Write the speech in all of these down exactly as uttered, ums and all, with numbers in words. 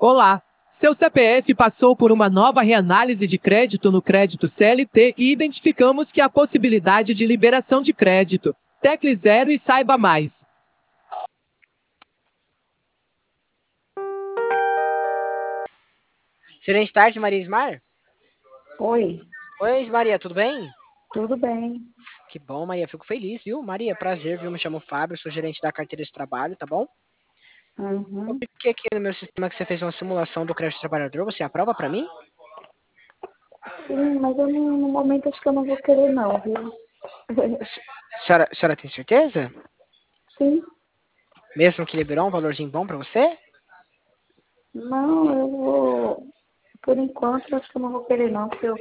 Olá! Seu C P F passou por uma nova reanálise de crédito no crédito C L T e identificamos que há possibilidade de liberação de crédito. Tecle zero e saiba mais. Excelente tarde, Maria Ismar. Oi, Oi, Maria, tudo bem? tudo bem? Que bom, Maria, fico feliz, viu? Maria, prazer, viu? Me chamo Fábio, sou gerente da carteira de trabalho, tá bom? Eu Uhum. cliquei aqui no meu sistema que você fez uma simulação do crédito trabalhador, você aprova pra mim? Sim, mas eu não- no momento acho que eu não vou querer não, viu? A senhora, a senhora tem certeza? Sim, Mesmo que liberou um valorzinho bom pra você? não, eu vou, por enquanto acho que eu não vou querer não, porque eu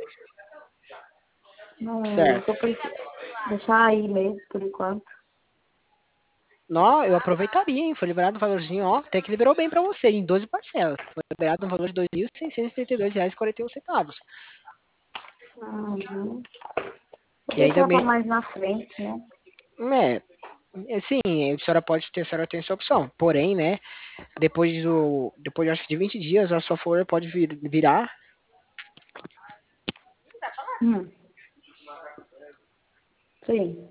não, não Certo. tô precisando deixar aí mesmo, por enquanto. Não, eu aproveitaria, hein? Foi liberado um valorzinho, ó, até que liberou bem pra você, em doze parcelas. Foi liberado um valor de dois mil seiscentos e setenta e dois reais e quarenta e um centavos. Uhum. Vou E ainda deixar para bem, mais na frente, né? é, é, sim, a senhora pode ter, a senhora tem essa opção. Porém, né, depois do, depois acho que de vinte dias, a sua folha pode vir, virar. Hum, sim.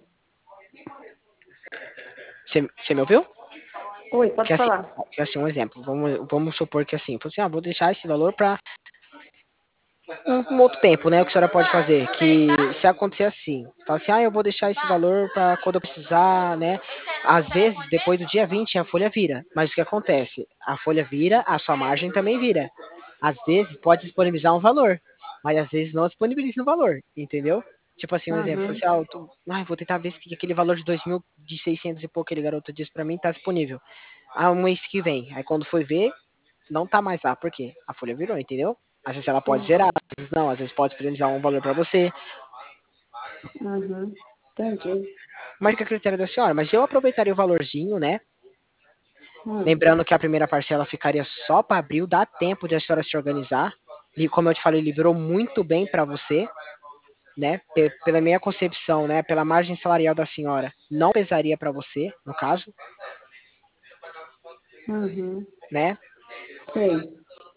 Você, você me ouviu? Oi, Que pode assim, falar. que assim, um exemplo. Vamos, vamos supor que assim, falou assim, ah, vou deixar esse valor para um, um outro tempo, né? O que a senhora pode fazer? Que se acontecer assim, fala assim, ah, eu vou deixar esse valor para quando eu precisar, né? Às vezes, depois do dia vinte, a folha vira. Mas o que acontece? A folha vira, a sua margem também vira. Às vezes pode disponibilizar um valor, mas às vezes não disponibiliza um valor, entendeu? Tipo assim, um exemplo, Uhum, assim, ah, eu tô, ah, vou tentar ver se aquele valor de dois mil, de seiscentos e pouco que aquele garoto disse para mim tá disponível. Ah, um mês que vem. Aí quando foi ver, não tá mais lá. Por quê? A folha virou, entendeu? Às vezes ela pode sim. zerar, às vezes não, às vezes pode disponibilizar um valor para você. Uhum, entendi. Mas fica a critério da senhora. Mas eu aproveitaria o valorzinho, né? Hum, Lembrando que a primeira parcela ficaria só para abril, dá tempo de a senhora se organizar. E como eu te falei, liberou muito bem para você, né? P- pela minha concepção, né? Pela margem salarial da senhora, não pesaria para você, no caso, uhum, né? sei.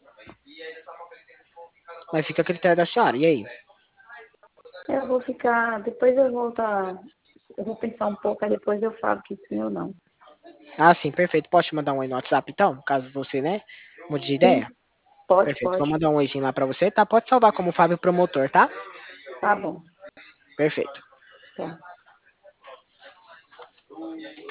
Mas fica a critério da senhora. E aí? Eu vou ficar, depois eu vou tá, eu vou pensar um pouco, aí depois eu falo que sim ou não. Ah, sim, perfeito. Posso te mandar um oi no WhatsApp, então? Caso você, né? Mude de ideia? Sim, pode, Perfeito. Vou pode. mandar um oizinho lá pra você, tá? Pode salvar como Fábio Promotor, tá? Tá bom. Perfeito. Tá.